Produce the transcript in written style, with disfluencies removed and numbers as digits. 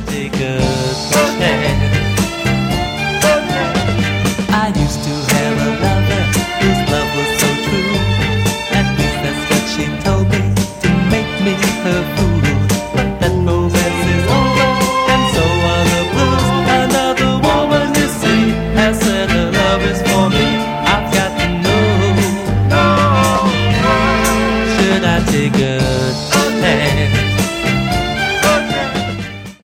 take a chance? I used to have a lover whose love was so true. At least that's what she told me, to make me her fool. But that romance is over, and so are the blues. Another woman, you see, has said her love is for me. I've got to know, should I take a